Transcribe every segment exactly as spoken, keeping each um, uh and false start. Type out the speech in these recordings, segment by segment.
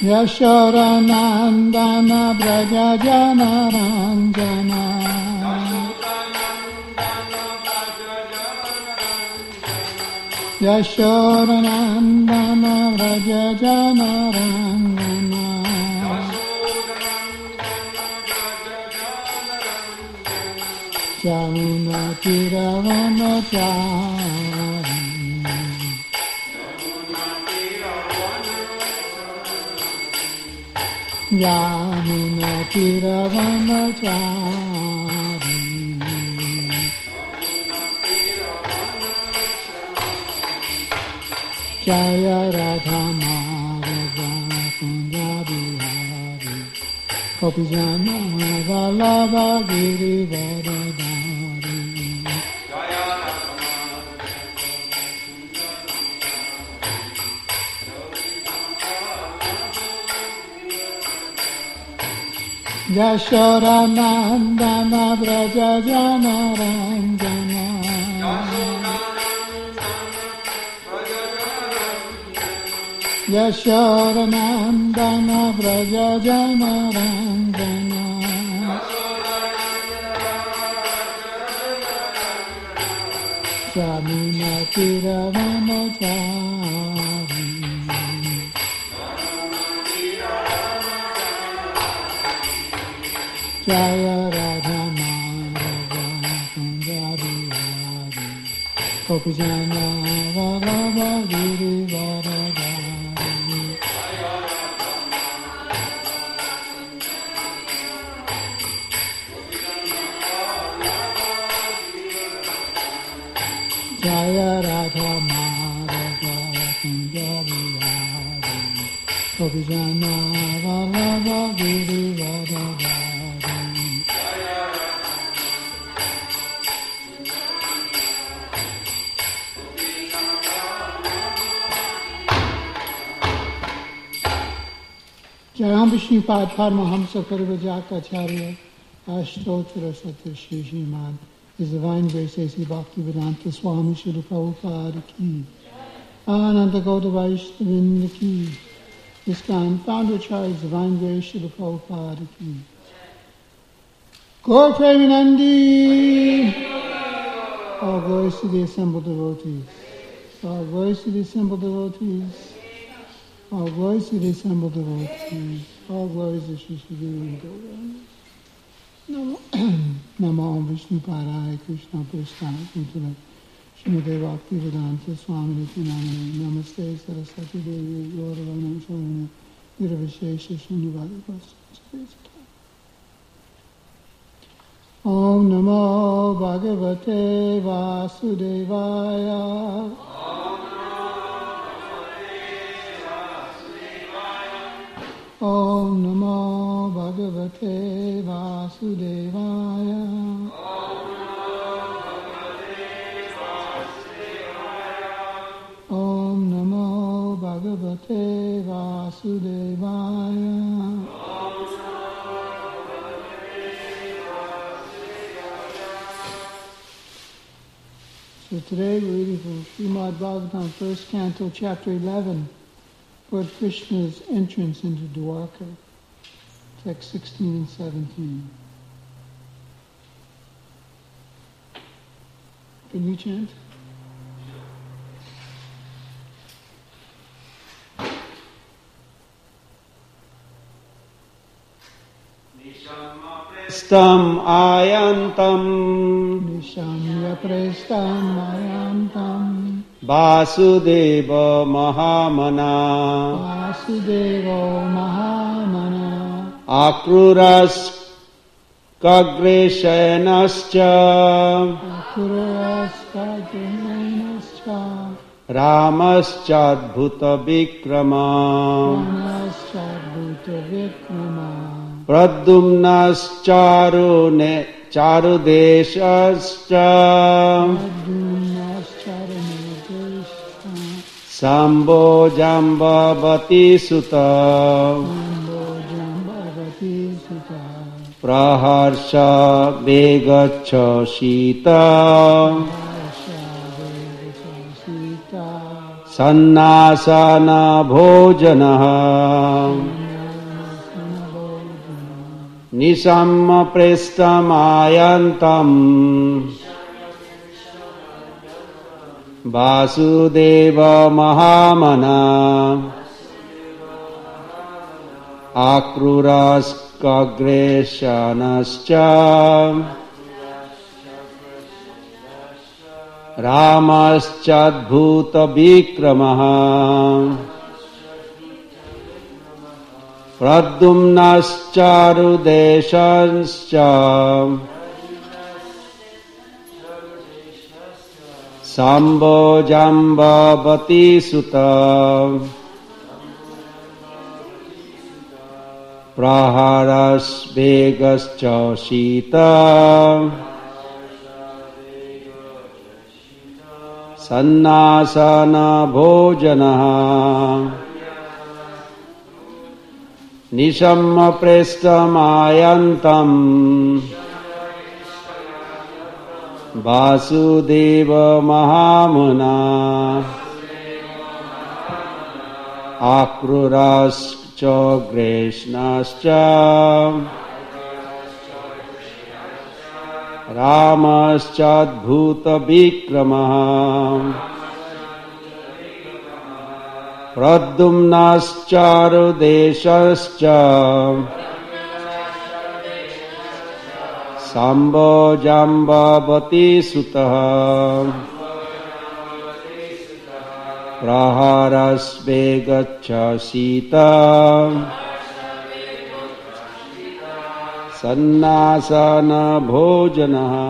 Yashodanandana Braja Janaranjana Yashodanandana Braja Janaranjana Jamuna Tiravanachari Yamuna Tiravanachari Jaya Radha Madhava Kunja Bihari Gopijana Vallabha Girivardhari Yashodanandana Braja Janaranjana Yashodanandana Braja Janaranjana Jamuna Tiravanachari Jaya Radha Madhava Kunja Bihari Gopijana Vallabha Girivardhari Jaya Radha Madhava Kunja Bihari Gopijana Vallabha Girivardhari Jayam Vishnupad Paramahamsa Parivajaka-acharya Ashtottara Satya Shri Srimad His Divine Grace A C Bhaktivedanta Swami Srila Prabhupada Ki Ananta Gauta Vaishnava Ki ISKCON Founder Charge Divine Grace Srila Prabhupada Ki Gaur Premanandi. All glories to the assembled devotees. All glories to the assembled devotees. All glories to the assembled devotees. All glories to Shri Shri Guru Namo Namo Vishnu Padaya Krishna Prasthana Kutala Srimate Bhaktivedanta Swami Nityananda Namaste Saraswati Devi Gauravana Swarana Nirvishesha Srinivadi Vasudevaya Om Namo Bhagavate Vasudevaya Om Namo Bhagavate Vasudevaya Om Namo Bhagavate Vasudevaya So today we're reading from Srimad Bhagavatam, first canto, chapter eleven. Lord Krishna's entrance into Dwarka, text sixteen and seventeen. Can you chant? Prestam ayantam Nishamya prestam ayantam Vasudeva Mahamana Vasudeva Mahamana Akruras Kagreshayanascha Akruras Kagreshayanascha Ramaschadbhuta Vikrama Ramaschadbhuta Vikrama Pradumnascharune Charudeshascha Sambho Jambavati Sutta Praharsha Vegacha Sita Sannasana bhojanaha Nisamma prestamayantam Vasudeva mahamana Akruraskagreshanascha Ramaschadbhuta vikramaha Pradyumnascharudesanscha Sambojambavati sutta Praharas vegascha sita Sannasana bhojanaha Nisamma prestamayantam Vasudeva mahamana Akrurascha greshnascha Ramaschadbhuta vikramaha Pradyumnascharudesanscha Sambojambavati sutta Praharas vegascha sita Sannasana bhojanaha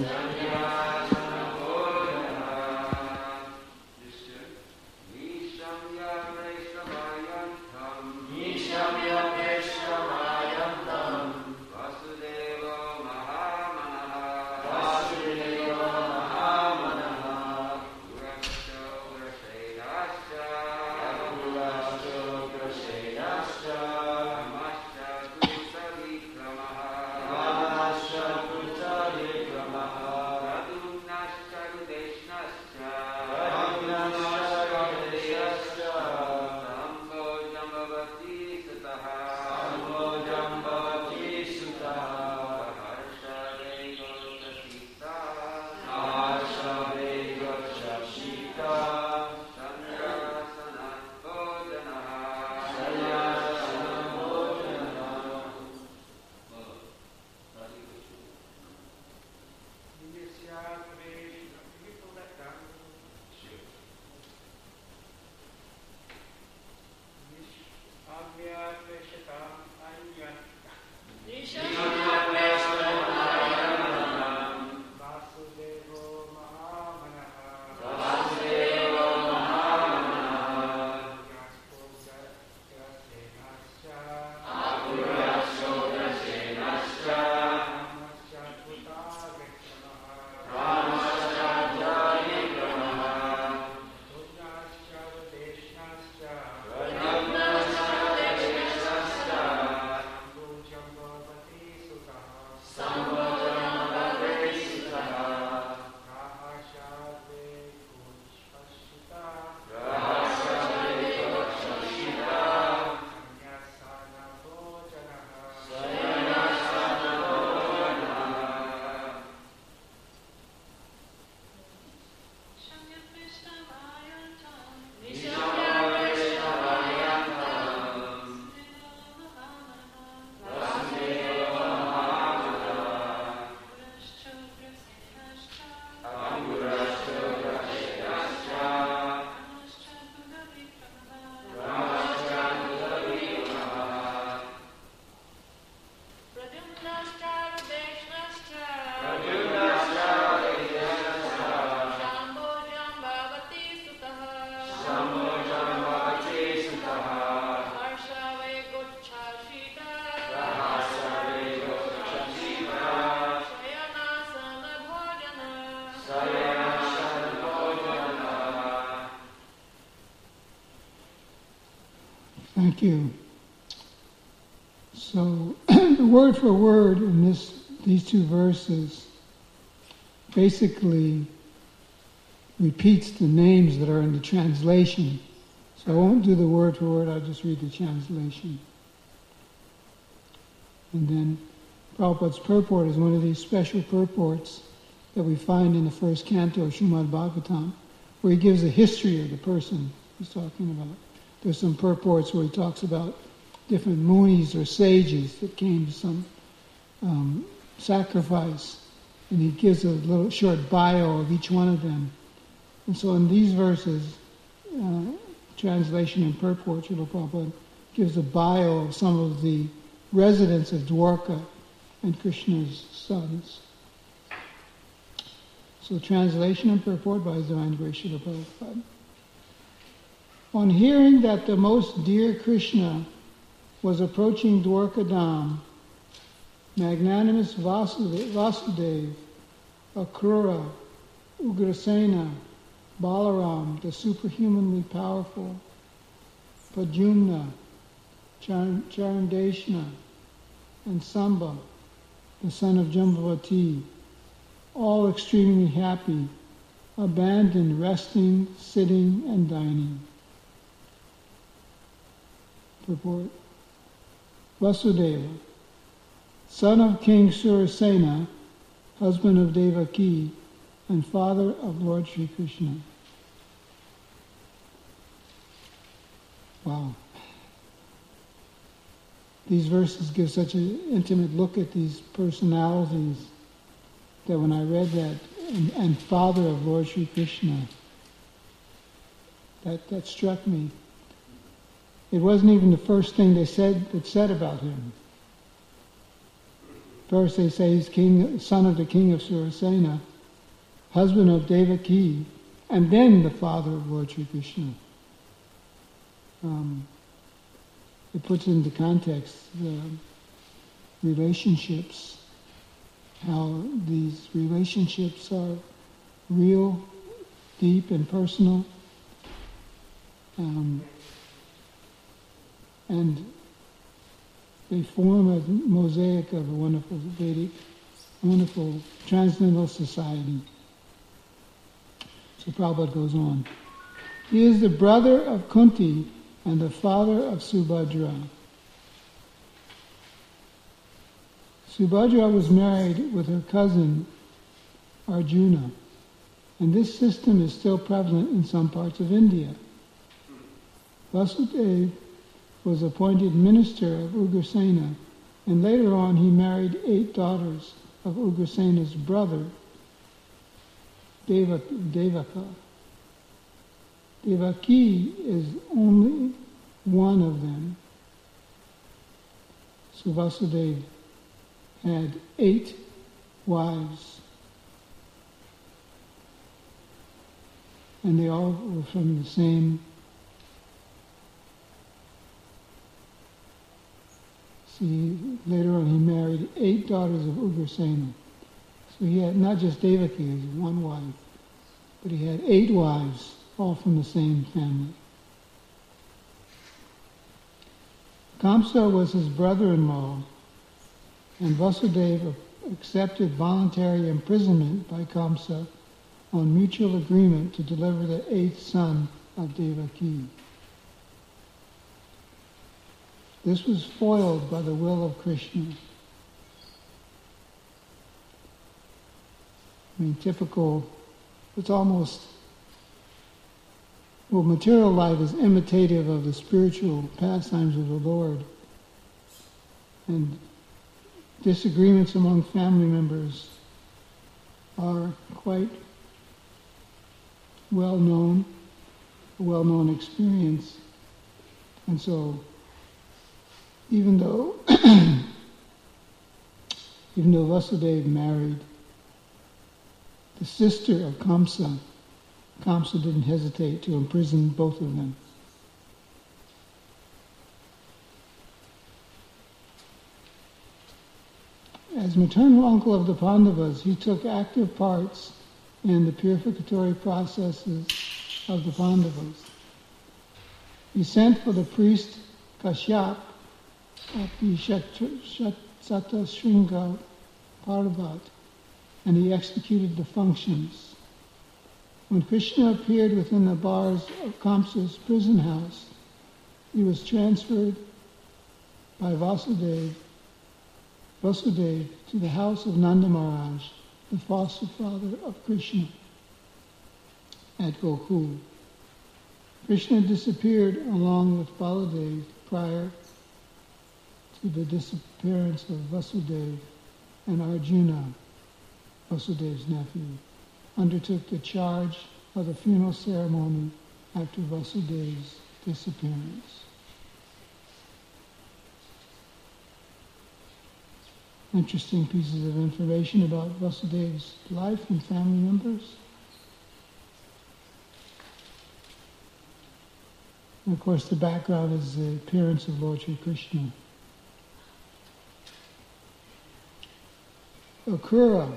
Thank you. So, the word for word in this these two verses basically repeats the names that are in the translation. So I won't do the word for word, I'll just read the translation. And then Prabhupada's purport is one of these special purports that we find in the first canto of Srimad Bhagavatam, where he gives a history of the person he's talking about. There's some purports where he talks about different munis or sages that came to some um, sacrifice, and he gives a little short bio of each one of them. And so in these verses, uh, translation and purport, Srila Prabhupada gives a bio of some of the residents of Dwarka and Krishna's sons. So translation and purport by His Divine Grace Srila Prabhupada. On hearing that the most dear Krishna was approaching Dwarka Dham, magnanimous Vasudeva, Vasudeva, Akrura, Ugrasena, Balaram, the superhumanly powerful, Pradyumna, Char- Charandeshna, and Samba, the son of Jambavati, all extremely happy, abandoned resting, sitting, and dining. Purport. Vasudeva, son of King Surasena, husband of Devaki, and father of Lord Sri Krishna. Wow. These verses give such an intimate look at these personalities that when I read that, and, and father of Lord Sri Krishna, that, that struck me. It wasn't even the first thing they said that said about him. First they say he's king, son of the king of Surasena, husband of Devaki, and then the father of Lord Sri Krishna. Um, it puts into context the relationships, how these relationships are real, deep, and personal, um, and they form a mosaic of a wonderful Vedic, wonderful transcendental society. So Prabhupada goes on. He is the brother of Kunti and the father of Subhadra. Subhadra was married with her cousin Arjuna, and this system is still prevalent in some parts of India. Vasudeva was appointed minister of Ugrasena, and later on he married eight daughters of Ugrasena's brother, Deva, Devaka. Devaki is only one of them. So Vasudeva had eight wives, and they all were from the same. See, later on he married eight daughters of Ugrasena. So he had not just Devaki as one wife, but he had eight wives, all from the same family. Kamsa was his brother-in-law, and Vasudeva accepted voluntary imprisonment by Kamsa on mutual agreement to deliver the eighth son of Devaki. This was foiled by the will of Krishna. I mean, typical, it's almost, well, material life is imitative of the spiritual pastimes of the Lord. And disagreements among family members are quite well known, a well-known experience. And so, even though, even though Vasudeva married the sister of Kamsa, Kamsa didn't hesitate to imprison both of them. As maternal uncle of the Pandavas, he took active parts in the purificatory processes of the Pandavas. He sent for the priest Kashyap at the Satasringa Parvat, and he executed the functions. When Krishna appeared within the bars of Kamsa's prison house, he was transferred by Vasudeva, Vasudeva to the house of Nanda Maharaj, the foster father of Krishna, at Gokul. Krishna disappeared along with Baladev prior to the disappearance of Vasudeva, and Arjuna, Vasudev's nephew, undertook the charge of the funeral ceremony after Vasudev's disappearance. Interesting pieces of information about Vasudev's life and family members. And of course, the background is the appearance of Lord Sri Krishna. Akrura,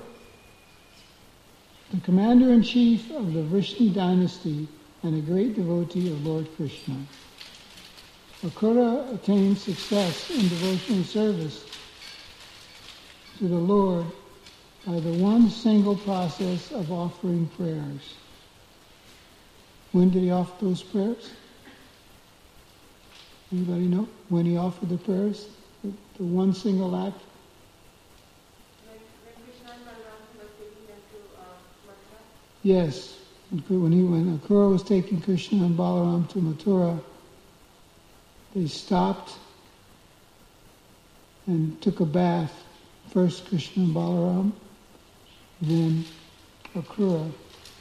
the commander-in-chief of the Vrishni dynasty and a great devotee of Lord Krishna. Akrura attained success in devotional service to the Lord by the one single process of offering prayers. When did he offer those prayers? Anybody know? When he offered the prayers? The, the one single act? Yes, when he when Akrura was taking Krishna and Balaram to Mathura, they stopped and took a bath. First Krishna and Balaram, then Akrura.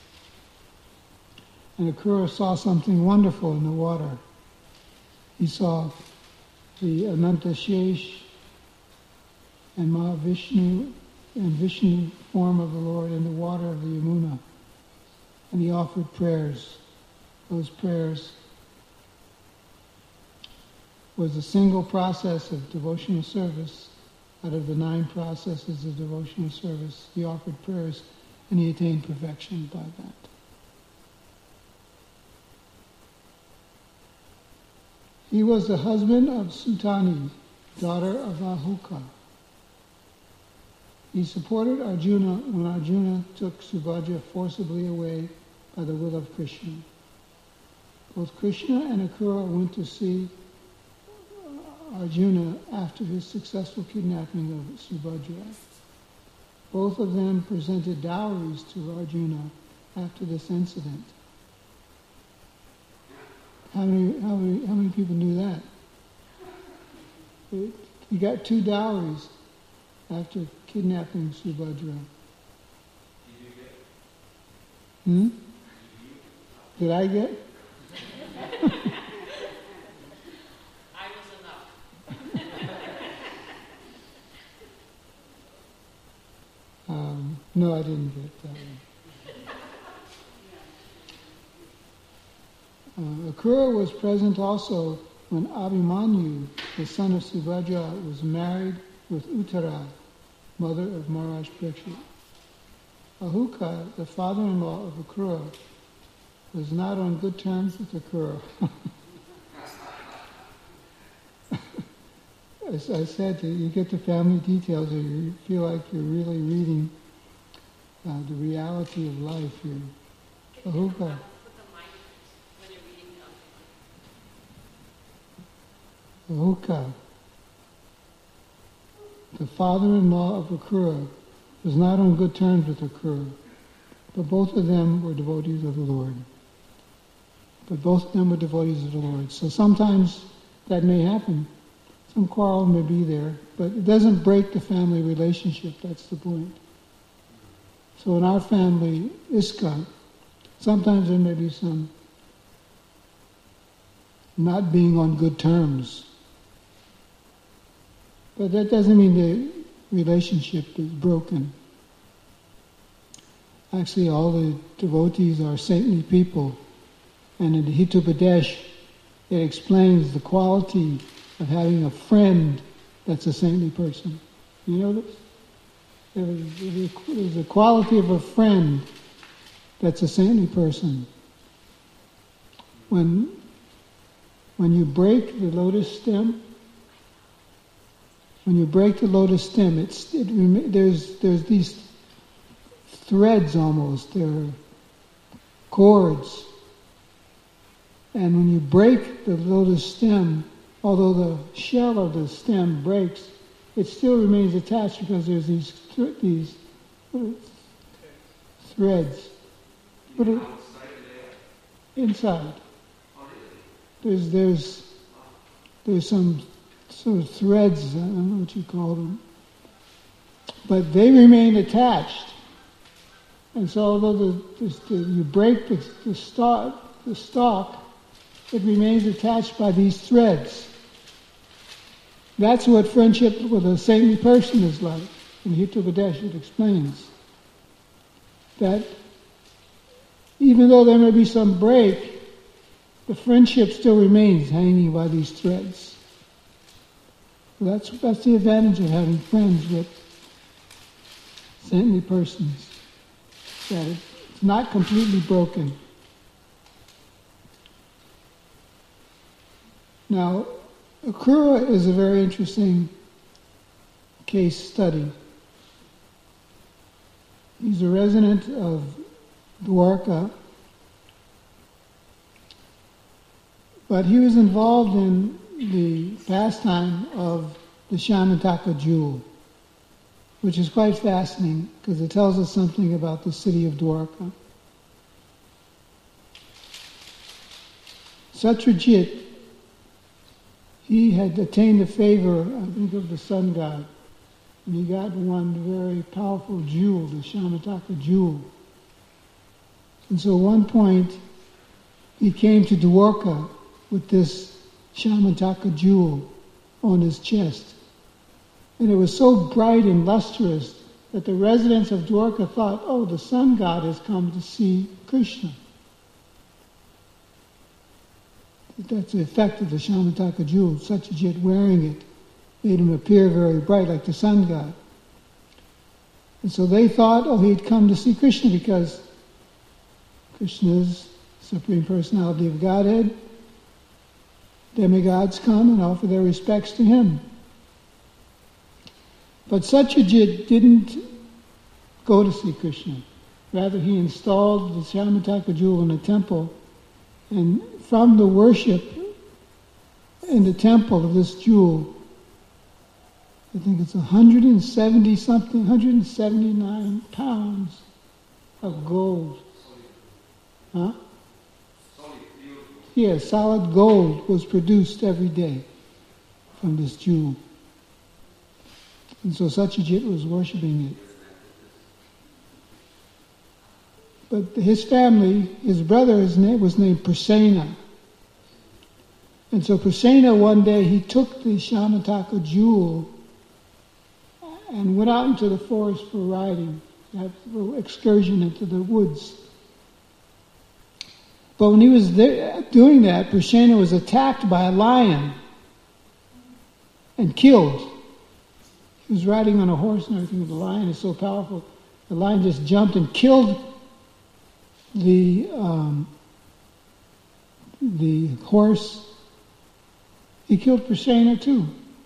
And Akrura saw something wonderful in the water. He saw the Ananta Shesh and Mahavishnu and Vishnu form of the Lord in the water of the Yamuna. And he offered prayers. Those prayers was a single process of devotional service. Out of the nine processes of devotional service, he offered prayers and he attained perfection by that. He was the husband of Sutani, daughter of Ahuka. He supported Arjuna when Arjuna took Subhadra forcibly away by the will of Krishna. Both Krishna and Akrura went to see Arjuna after his successful kidnapping of Subhadra. Both of them presented dowries to Arjuna after this incident. How many, how many, how many people knew that? He got two dowries after kidnapping Subhadra. Hmm? Did I get? I was enough. um, no, I didn't get that one. Uh, Akrura was present also when Abhimanyu, the son of Subhadra, was married with Uttara, mother of Maharaj Parikshit. Ahuka, the father-in-law of Akrura, was not on good terms with Akrura. As I said, you get the family details and you feel like you're really reading uh, the reality of life here. Ahuka. Ahuka, the father-in-law of Akrura, was not on good terms with Akrura, but both of them were devotees of the Lord. But both of them were devotees of the Lord. So sometimes that may happen. Some quarrel may be there, but it doesn't break the family relationship. That's the point. So in our family, Iska, sometimes there may be some not being on good terms. But that doesn't mean the relationship is broken. Actually, all the devotees are saintly people. And in the Hitopadesh, it explains the quality of having a friend that's a saintly person. You know this? There's a quality of a friend that's a saintly person. When, when you break the lotus stem, when you break the lotus stem, it's, it, there's, there's these threads almost. They're cords. And when you break the lotus stem, although the shell of the stem breaks, it still remains attached because there's these th- these threads. What are, inside. There's there's there's some sort of threads. I don't know what you call them, but they remain attached. And so, although the, the, the, you break the, the stalk, the stalk, it remains attached by these threads. That's what friendship with a saintly person is like. In Hitopadesh it explains that even though there may be some break, the friendship still remains hanging by these threads. That's, that's the advantage of having friends with saintly persons. That it's not completely broken. Now, Akrura is a very interesting case study. He's a resident of Dwarka, but he was involved in the pastime of the Shamataka jewel, which is quite fascinating because it tells us something about the city of Dwarka. Satyajit, he had attained the favor, I think, of the sun god, and he got one very powerful jewel, the Shamataka jewel. And so at one point, he came to Dwarka with this Shamataka jewel on his chest. And it was so bright and lustrous that the residents of Dwarka thought, oh, the sun god has come to see Krishna. That's the effect of the Shamataka jewel. Satyajit wearing it made him appear very bright like the sun god. And so they thought, oh, he'd come to see Krishna because Krishna's Supreme Personality of Godhead. Demigods come and offer their respects to him. But Satyajit didn't go to see Krishna. Rather, he installed the Shamataka jewel in a temple, and from the worship in the temple of this jewel, I think it's one hundred seventy something, one hundred seventy-nine pounds of gold. Huh? Yeah, solid gold was produced every day from this jewel. And so Satyajit was worshipping it. But his family, his brother, his name was named Prasenna. And so Prasenna, one day, he took the Shamataka jewel and went out into the forest for riding, have a little excursion into the woods. But when he was there doing that, Prasenna was attacked by a lion and killed. He was riding on a horse and everything. The lion is so powerful. The lion just jumped and killed the um, the horse. He killed Prasenna too.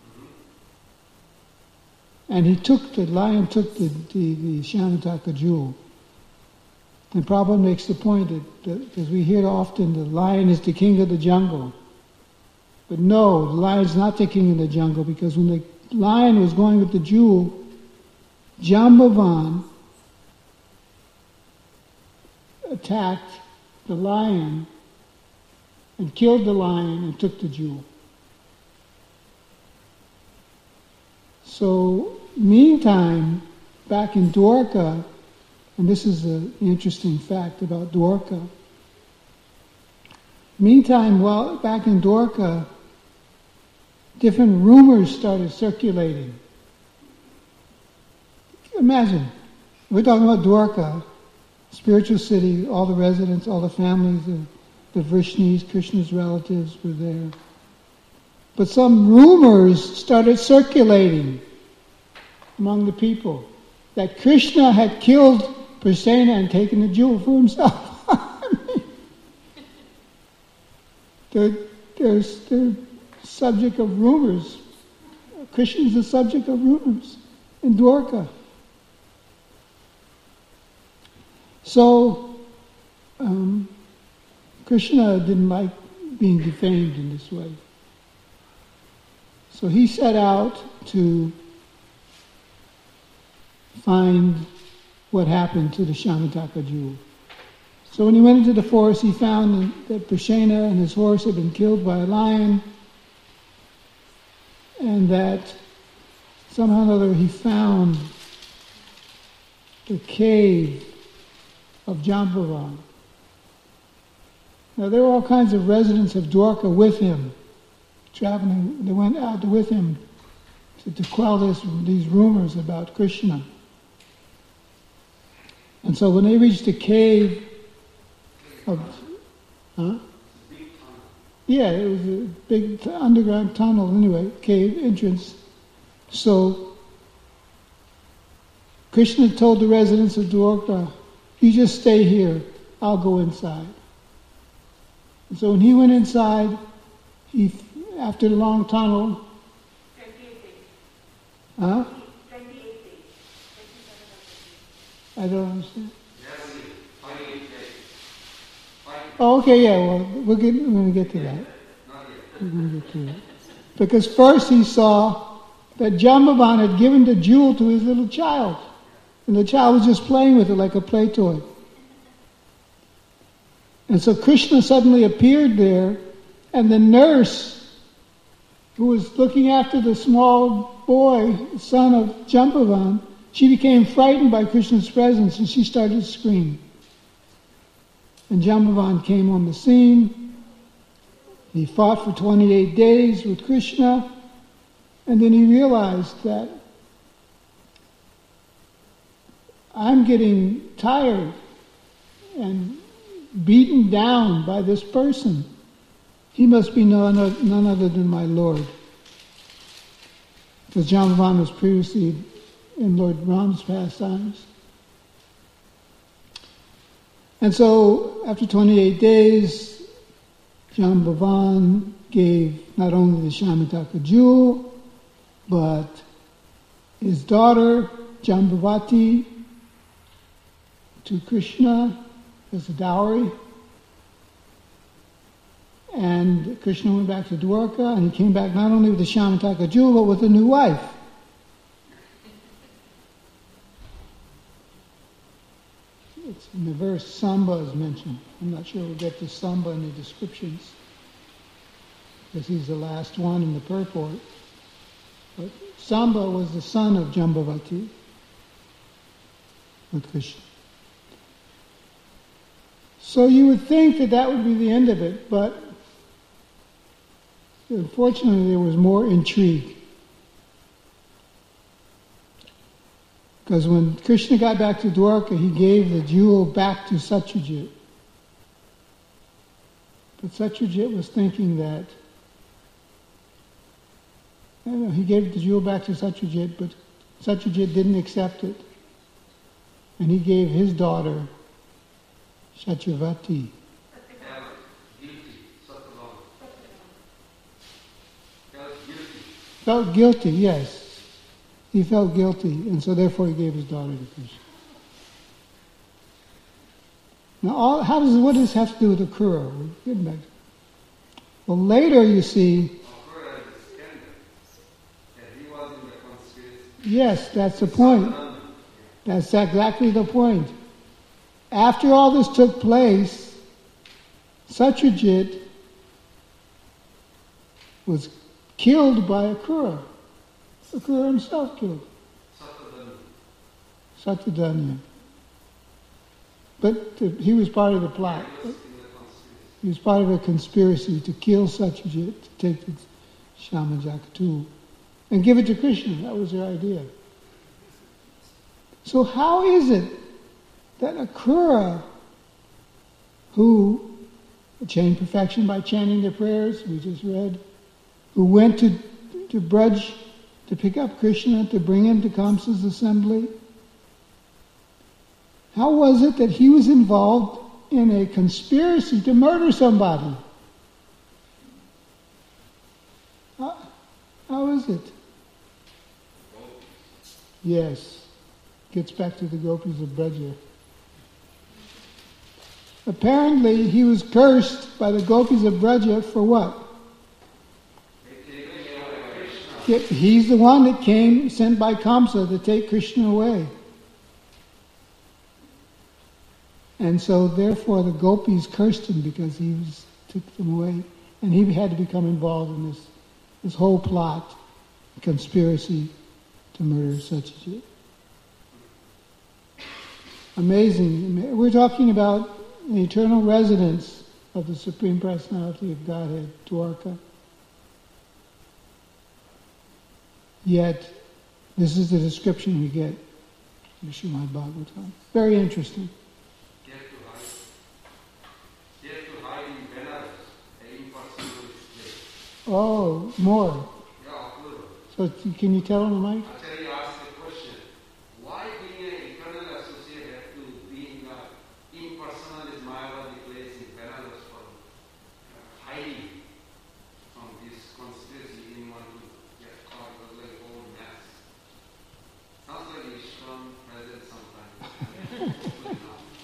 And he took, the lion took the, the, the Shamataka jewel. And Prabhupada makes the point that, because we hear often, the lion is the king of the jungle. But no, the lion is not the king of the jungle, because when the lion was going with the jewel, Jambavan attacked the lion and killed the lion and took the jewel. So, meantime, back in Dwarka, and this is an interesting fact about Dwarka. Meantime, while back in Dwarka, different rumors started circulating. Imagine, we're talking about Dwarka, spiritual city, all the residents, all the families, the, the Vrishnis, Krishna's relatives were there. But some rumors started circulating among the people that Krishna had killed Prasenna and taken the jewel for himself. I mean, they're, they're, they're subject of rumors. Krishna is the subject of rumors in Dwarka. So, um, Krishna didn't like being defamed in this way. So he set out to find what happened to the Shamataka jewel. So when he went into the forest, he found that Prashena and his horse had been killed by a lion, and that somehow or other he found the cave of Jambavan. Now there were all kinds of residents of Dwarka with him, traveling. They went out with him to, to quell this, these rumors about Krishna. And so when they reached the cave of, huh? Yeah, it was a big t- underground tunnel anyway, cave entrance. So Krishna told the residents of Dwarka, "You just stay here, I'll go inside." And so when he went inside, he, after the long tunnel, huh? I don't understand. Oh, okay, yeah, well, we'll get, we're going to get to that. We're going to get to that. Because first he saw that Jambavan had given the jewel to his little child. And the child was just playing with it like a play toy. And so Krishna suddenly appeared there, and the nurse who was looking after the small boy, son of Jambavan, she became frightened by Krishna's presence and she started to scream. And Jambavan came on the scene. He fought for twenty-eight days with Krishna, and then he realized that I'm getting tired and beaten down by this person. He must be none, none other than my Lord. Because Jambavan was previously in Lord Ram's pastimes. And so, after twenty-eight days, Jambavan gave not only the Shamataka jewel, but his daughter, Jambavati, to Krishna as a dowry. And Krishna went back to Dwarka, and he came back not only with the Shamataka jewel, but with a new wife. It's in the verse Samba is mentioned. I'm not sure we'll get to Samba in the descriptions, because he's the last one in the purport. But Samba was the son of Jambavati with Krishna. So you would think that that would be the end of it, but unfortunately there was more intrigue. Because when Krishna got back to Dwarka, he gave the jewel back to Satyajit. But Satyajit was thinking that, I don't know, he gave the jewel back to Satyajit, but Satyajit didn't accept it. And he gave his daughter, Satyavati. Felt guilty, yes. He felt guilty, and so therefore he gave his daughter to Krishna. Now, all, how does what does this have to do with Akrura? We're getting back. Well, later you see. Yes, that's the point. That's exactly the point. After all this took place, Satyajit was killed by Akrura. Akrura himself killed. Satyadanya. But he was part of the plot. He was part of a conspiracy to kill Satyajit, to take the Shamataka and give it to Krishna. That was their idea. So how is it that Akrura, who attained perfection by chanting their prayers, we just read, who went to, to Braj to pick up Krishna, to bring him to Kamsa's assembly, how was it that he was involved in a conspiracy to murder somebody? How, how is it? Yes. Gets back to the gopis of Braja. Apparently, he was cursed by the gopis of Braja for what? He's the one that came, sent by Kamsa to take Krishna away. And so, therefore, the gopis cursed him because he was, took them away. And he had to become involved in this, this whole plot, conspiracy to murder Satyajit. Amazing. We're talking about an eternal residence of the Supreme Personality of Godhead, Dwarka. Yet, this is the description we get in Srimad Bhagavatam. Very interesting. They have to hide. They have to hide in Benares, an impossible place. Oh, more. Yeah, plural. So can you tell on the mic? Acharya asked the question, why being an eternal associate have to being an impersonal is Mayavadi place in Benares for uh, hiding from this conspiracy anyone to get caught? It was like old mess. Sounds like Ishram present sometimes.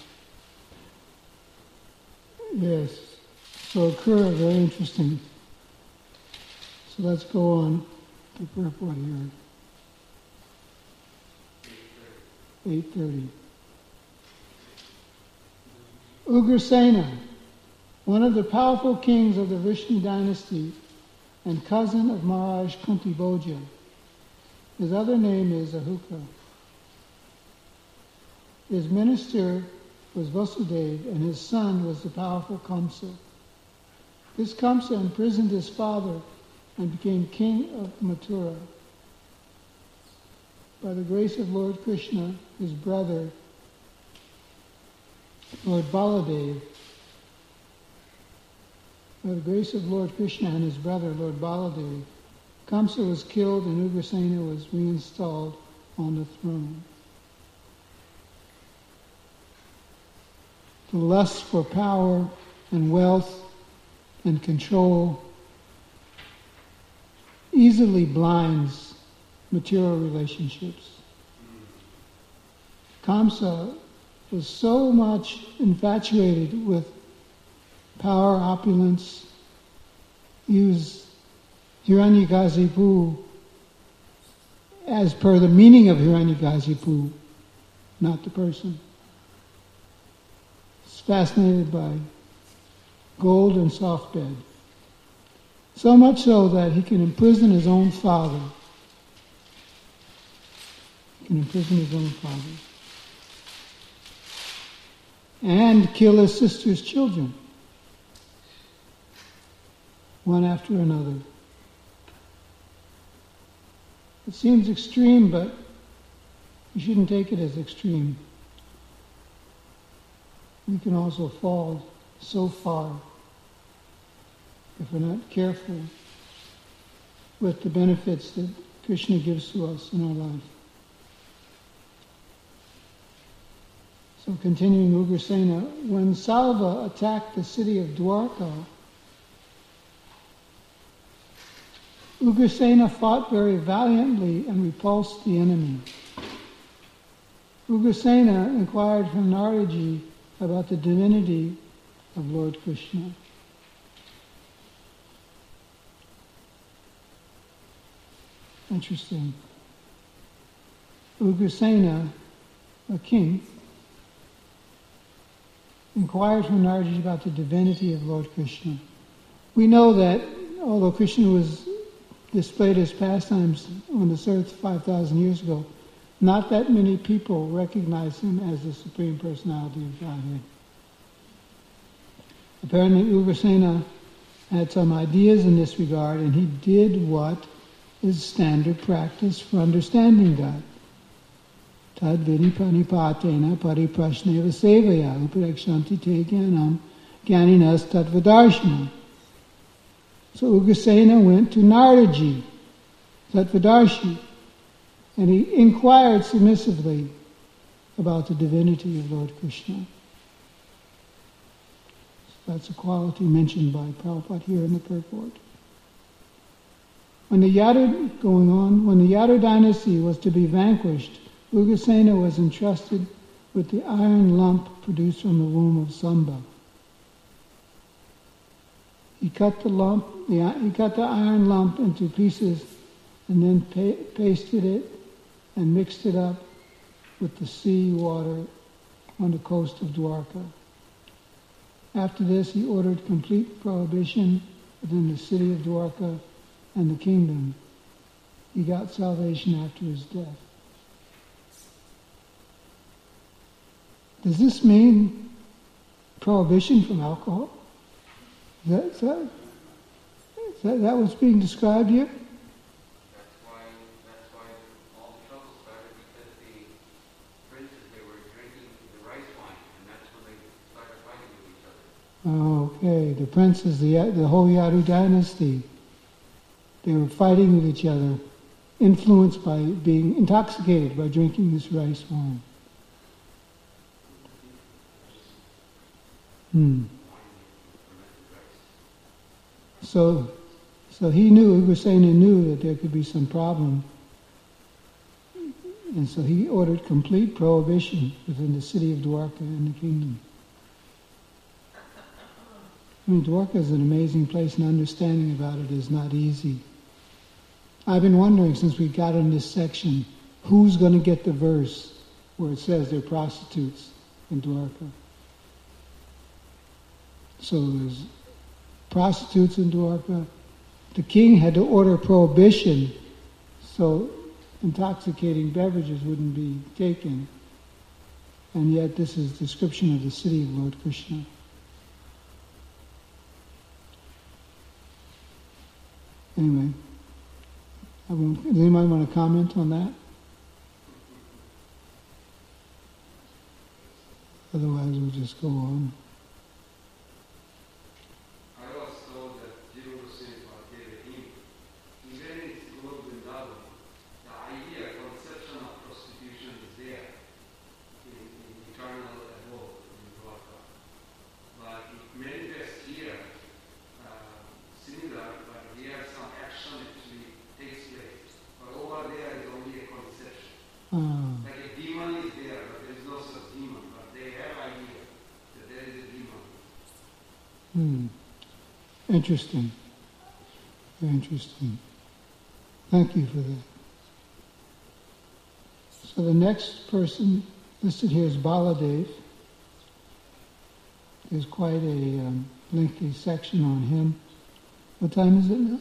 Yes. So Kura, very interesting. So let's go on to purport here. eight thirty. Ugrasena, one of the powerful kings of the Vishnu dynasty and cousin of Maharaj Kunti Bhoja. His other name is Ahuka. His minister was Vasudeva, and his son was the powerful Kamsa. This Kamsa imprisoned his father and became king of Mathura. By the grace of Lord Krishna, his brother, Lord Baladev, by the grace of Lord Krishna and his brother, Lord Baladev, Kamsa was killed and Ugrasena was reinstalled on the throne. The lust for power and wealth and control easily blinds material relationships. Kamsa was so much infatuated with power, opulence. He was Hiranyakasipu as per the meaning of Hiranyakasipu, not the person. He's fascinated by gold and soft bed. So much so that he can imprison his own father. He can imprison his own father. And kill his sister's children. One after another. It seems extreme, but you shouldn't take it as extreme. We can also fall so far if we're not careful with the benefits that Krishna gives to us in our life. So continuing Ugrasena, when Salva attacked the city of Dwarka, Ugrasena fought very valiantly and repulsed the enemy. Ugrasena inquired from Naradaji about the divinity of Lord Krishna. Interesting. Ugrasena, a king, inquired from Naradaji about the divinity of Lord Krishna. We know that although Krishna was displayed his pastimes on this earth five thousand years ago, not that many people recognize him as the Supreme Personality of Godhead. Apparently Ugrasena had some ideas in this regard, and he did what is standard practice for understanding God. Tad vini panipatena pariprashneva sevaya uparekshanti te jnanam jnaninas tattvadarshana. So Ugrasena went to Naradaji, Tattvadarshi, and he inquired submissively about the divinity of Lord Krishna. So that's a quality mentioned by Prabhupada here in the purport. When the Yadu, going on, when the Yadu dynasty was to be vanquished, Ugrasena was entrusted with the iron lump produced from the womb of Samba. He cut the lump, the, he cut the iron lump into pieces and then pa- pasted it and mixed it up with the sea water on the coast of Dwarka. After this, he ordered complete prohibition within the city of Dwarka and the kingdom. He got salvation after his death. Does this mean prohibition from alcohol? Is that, is that, is that, that what's being described here? That's why, that's why all the trouble started, because the princes, they were drinking the rice wine, and that's when they started fighting with each other. Okay, the princes, the, the whole Yadu dynasty, they were fighting with each other, influenced by being intoxicated by drinking this rice wine. Hmm. So, so he knew, he was saying he knew that there could be some problem. And so he ordered complete prohibition within the city of Dwarka and the kingdom. I mean, Dwarka is an amazing place, and understanding about it is not easy. I've been wondering since we got in this section, who's going to get the verse where it says they're prostitutes in Dwarka? So there's prostitutes in Dwarka. The king had to order prohibition so intoxicating beverages wouldn't be taken. And yet this is a description of the city of Lord Krishna. Anyway, I won't, does anybody want to comment on that? Otherwise we'll just go on. I was told that Jiva Goswami gave a hymn. Even in Lord Vrindavan, the idea, conception of prostitution is there in, in eternal abode in Dwarka. But it manifests here uh, similar, but here some action actually takes place. But over there is only a conception. Uh, Like a demon is there, but there is no such demon. But they have idea that there is a demon. hmm. Interesting. Very interesting. Thank you for that. So the next person listed here is Baladev. There's quite a um, lengthy section on him. What time is it now?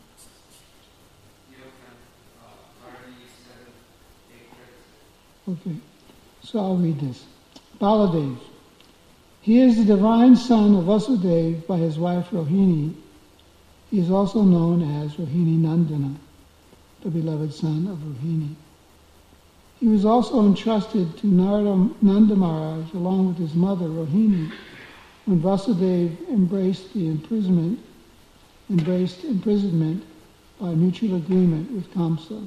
Okay, so I'll read this. Baladev. He is the divine son of Vasudeva by his wife Rohini. He is also known as Rohini Nandana, the beloved son of Rohini. He was also entrusted to Narada Nanda Maharaj along with his mother Rohini when Vasudeva embraced the imprisonment, embraced imprisonment by mutual agreement with Kamsa.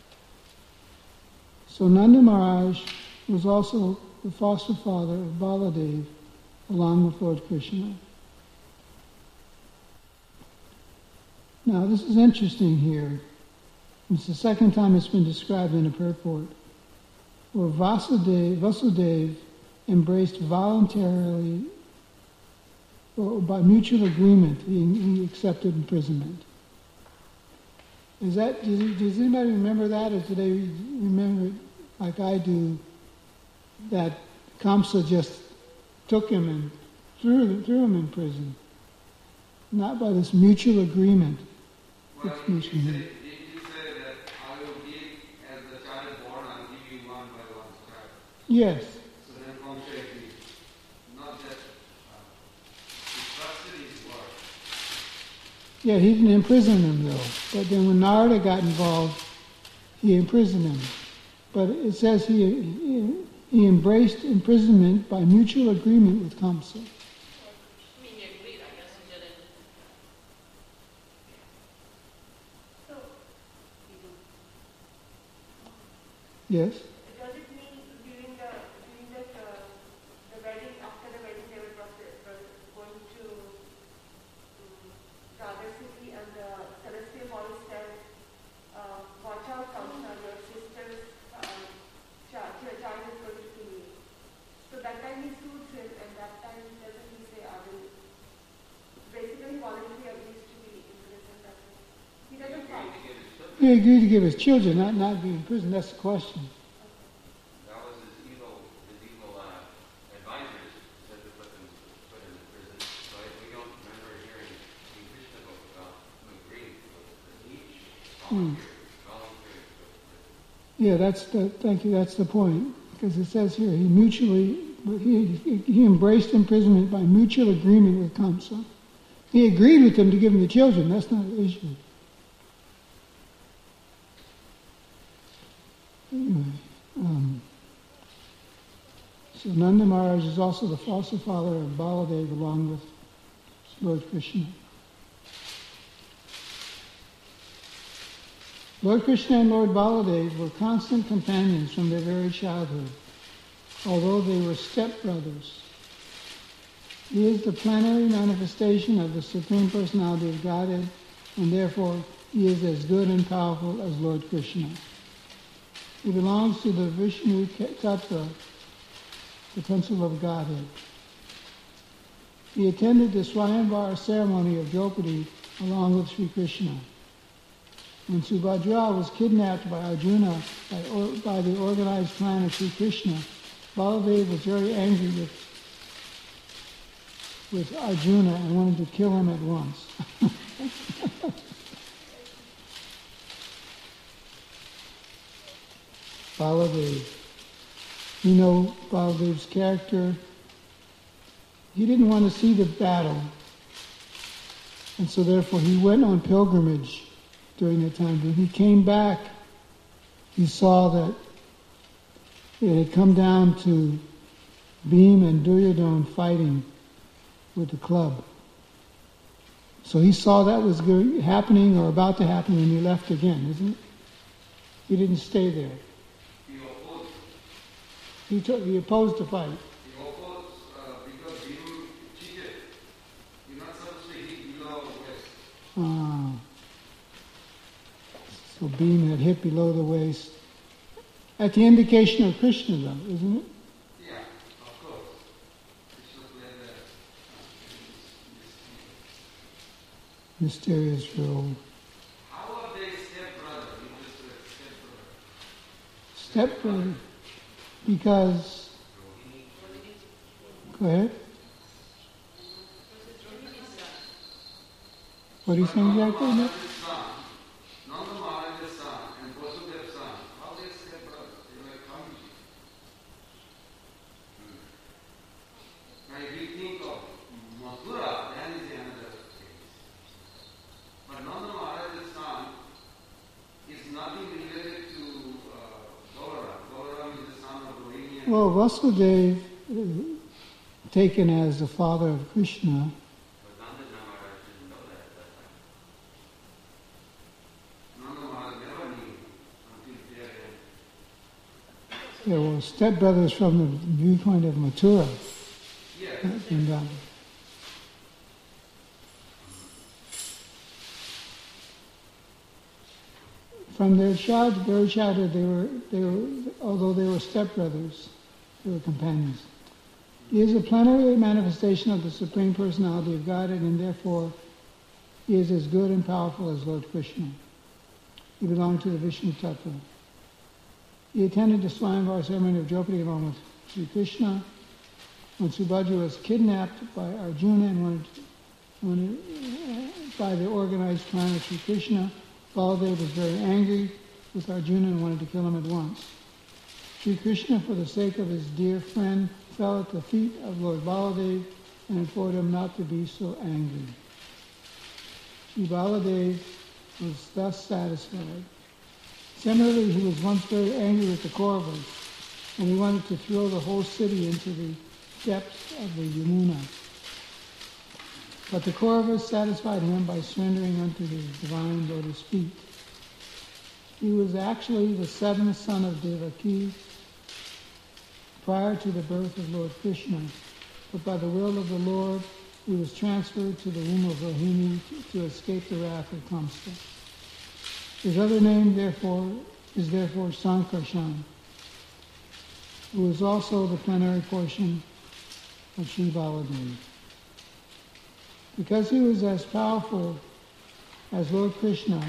So Nanda Maharaj was also the foster father of Baladev along with Lord Krishna. Now this is interesting here. It's the second time it's been described in a purport, where Vasudeva, Vasudeva embraced voluntarily or by mutual agreement, he, he accepted imprisonment. Is that, does, does anybody remember that, or do they remember it like I do, that Kamsa just took him and threw, threw him in prison? Not by this mutual agreement. Well, It's he mutual said, agreement. he he said that I will give, as the child born, I'll give you one by one child. Yes. So then Kamsa agreed. Not that uh, he trusted his word. Yeah, he didn't imprison him though. But then when Narada got involved, he imprisoned him. But it says he, he, he embraced imprisonment by mutual agreement with Kamsa. I mean, you agreed, I guess you didn't. So, Yes? does it mean during the during the uh, the wedding, after the wedding, they were process, uh, going to um, the other city, and the celestial body said, uh, "Watch out, Kamsa, your sister's uh, child, your child is going to kill you." He agreed to give his children, not not be in prison. That's the question. That was his evil, his evil uh, advisors said to put them put him in prison. So we don't remember hearing in Krishna book about him agreeing to go to prison. Each volunteered, volunteered to go to prison. Yeah, that's the thank you. That's the point, because it says here he mutually he he embraced imprisonment by mutual agreement with Kamsa. He agreed with them to give him the children. That's not an issue. Anyway, um, so Nanda Maharaj is also the foster father of Baladev along with Lord Krishna. Lord Krishna and Lord Baladev were constant companions from their very childhood, although they were stepbrothers. He is the plenary manifestation of the Supreme Personality of Godhead, and therefore he is as good and powerful as Lord Krishna. He belongs to the Vishnu Tattva, the principle of Godhead. He attended the Swayamvar ceremony of Draupadi along with Sri Krishna. When Subhadra was kidnapped by Arjuna by, or, by the organized plan of Sri Krishna, Baladev was very angry with, with Arjuna and wanted to kill him at once. Baladev. You know Baladev's character. He didn't want to see the battle. And so therefore he went on pilgrimage during that time. When he came back, he saw that it had come down to Bhima and Duryodhana fighting with the club. So he saw that was go- happening or about to happen and he left again, isn't it? He didn't stay there. He opposed. He, took, he opposed the fight. He opposed uh, because Bhima cheated. You're not supposed to hit below the waist. Ah. So Bhima had hit below the waist. At the indication of Krishna, though, isn't it? Yeah, of course. Krishna played that uh, Mysterious role. How are they stepbrother? You just said stepbrother. Stepbrother. Because, go ahead. What are you saying exactly? Nanda Maharaj's son, Nanda Maharaj's son, and Vasudev's son. How they stepbrothers? They're like comedy. Hmm. Now, if you think of Mathura, then is another case. But Nanda Maharaj's son is nothing related to uh, Balaram. Balaram is the son of Rohini. Well, Vasudeva, uh, taken as the father of Krishna, But Nanda Maharaj didn't know that at that time. Nanda Maharaj never knew until they there were stepbrothers from the viewpoint of Mathura. Yes. And, um, from their child, very childhood, they were, they were, although they were stepbrothers, they were companions. He is a plenary manifestation of the Supreme Personality of Godhead, and therefore he is as good and powerful as Lord Krishna. He belonged to the Vishnu Tattva. He attended the Swayamvar ceremony of Draupadi along with Sri Krishna. When Subhadra was kidnapped by Arjuna and wanted, wanted uh, by the organized plan of Sri Krishna, Baladev was very angry with Arjuna and wanted to kill him at once. Sri Krishna, for the sake of his dear friend, fell at the feet of Lord Baladev and implored him not to be so angry. Sri Baladev was thus satisfied. Similarly, he was once very angry with the Kauravas, and he wanted to throw the whole city into the depths of the Yamuna. But the Kauravas satisfied him by surrendering unto his divine lotus feet. He was actually the seventh son of Devaki prior to the birth of Lord Krishna, but by the will of the Lord, he was transferred to the womb of Rohini to escape the wrath of Kamsa. His other name, therefore, is therefore Sankarshan, who is also the plenary portion of Sri Baladev. Because he was as powerful as Lord Krishna,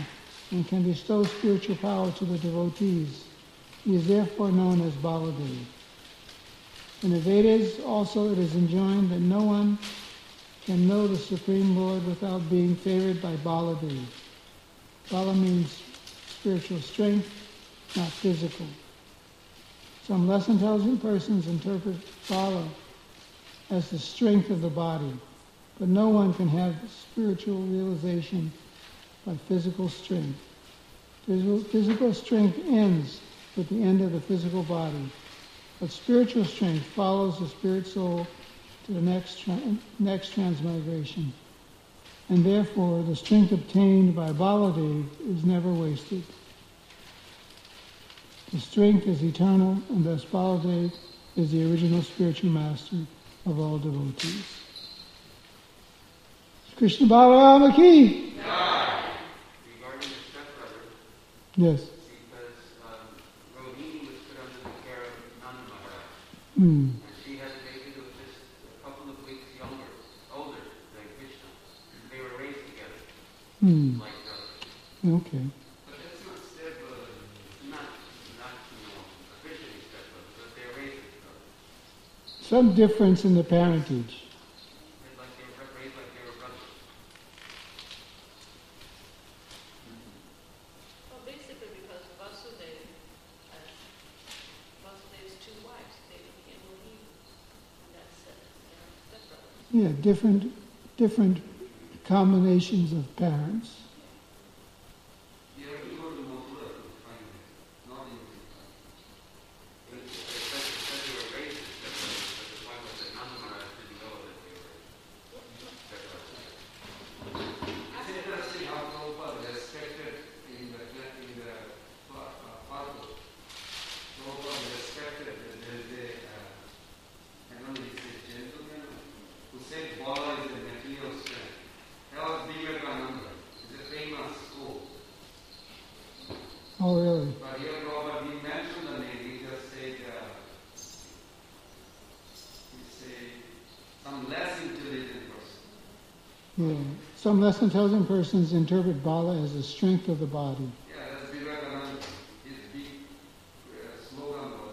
and can bestow spiritual power to the devotees. He is therefore known as Baladev. In the Vedas also it is enjoined that no one can know the Supreme Lord without being favored by Baladev. Bala means spiritual strength, not physical. Some less intelligent persons interpret Bala as the strength of the body, but no one can have spiritual realization by physical strength. Physical, physical strength ends with the end of the physical body, but spiritual strength follows the spirit soul to the next tra- next transmigration, and therefore the strength obtained by Baladev is never wasted. The strength is eternal, and thus Baladev is the original spiritual master of all devotees. Krishna Balarama ki. Regarding the stepbrother, Yes. because um, Rohini was put under the care of Nanda Maharaj, Hmm. and she had a baby that was just a couple of weeks younger, older than Krishna. They were raised together, Hmm. like brothers. Okay. But that's not stepbrother, not, not, you know, officially stepbrother, but they're raised as brothers. Some difference in the parentage. They're like they were raised like they were brothers. Well, basically because Vasudeva has Vasudev's two wives, they became Rohini. And that's it. They're stepbrothers. Yeah, different, different combinations of parents. You have to go to Mathura to find it, not in Vrindavan. They said said they were raised as stepbrothers, but the point was that Nanda Maharaj didn't know that they were stepbrothers. It's interesting how Prabhupada respected in the in the Padu. Prabhupada respected that there is a uh, I don't know if it's a gentleman who said Bala is a material strength. That was Vivekananda. It's a famous quote. Oh, really? But here Prabhupada didn't mention the name, he just said, uh, he said, some less intelligent person. Yeah. Some less intelligent persons interpret Bala as the strength of the body. Yeah, that's Vivekananda. His big uh, slogan was,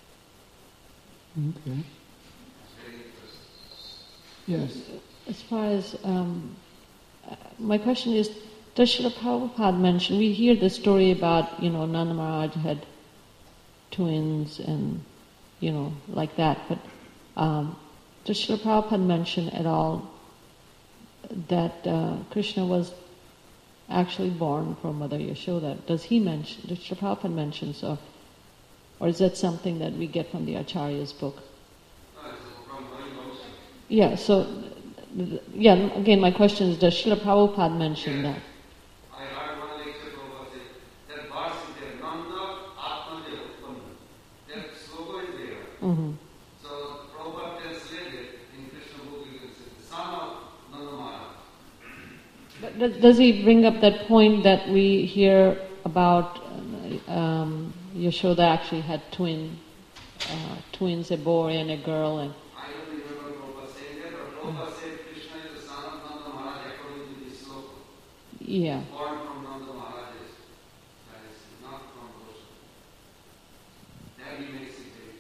Okay. it's very interesting. Yes. As far as, um, uh, my question is, does Srila Prabhupada mention, we hear the story about, you know, Nanda Maharaj had twins and, you know, like that, but um, does Srila Prabhupada mention at all that uh, Krishna was actually born from Mother Yashoda? Does he mention, does Srila Prabhupada mention so? Or is that something that we get from the Acharya's book? No, it's from Hari Vansa. Yeah, so, th- yeah, again, my question is, does Srila Prabhupada mention that? I heard one lecture Prabhupada say, that verse is there, Nanda Atmanja Utpanna. That slogan is there. Mm-hmm. So Prabhupada translated in Krishna book, you can say, the son of Nanda Maharaj. But does- does he bring up that point that we hear about um, Yashoda actually had twin, uh, twins, a boy and a girl, and I don't remember Prabhupada saying that, but Prabhupada said Krishna is the son of Nanda Maharaj according to this sloka. yeah. Born from Nanda Maharaj, that is not from Gosha. That he makes it very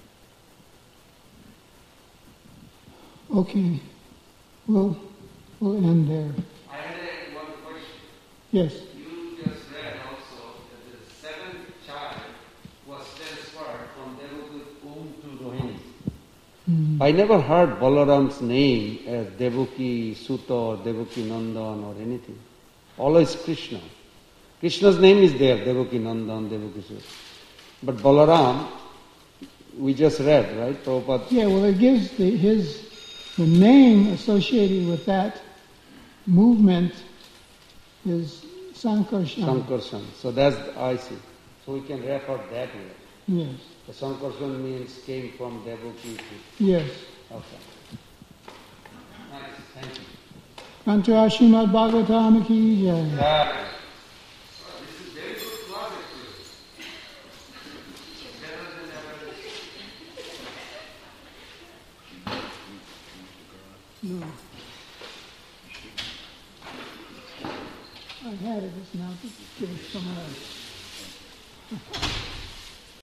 clear. Okay. We'll, we'll end there. I had a, one question. Yes. You just read also that the seventh child was transferred from Devahuti womb to Rohini. Hmm. I never heard Balaram's name as Devaki Suta or Devaki Nandan or anything. Always Krishna. Krishna's name is there, Devaki Nandan, Devaki Suta. But Balaram, we just read, right? Prabhupada. Yeah, well, it gives the, his, the name associated with that movement is Sankarshan. Sankarshan. So that's, I see. So we can refer that way. Yes. The Sankarshan means came from Devaki to... Yes. Okay. Nice, thank you. Mantra Srimad Bhagavatam ki jai. Yeah. This is very good class actually. Better than ever. No. I had it just now to give it to someone else.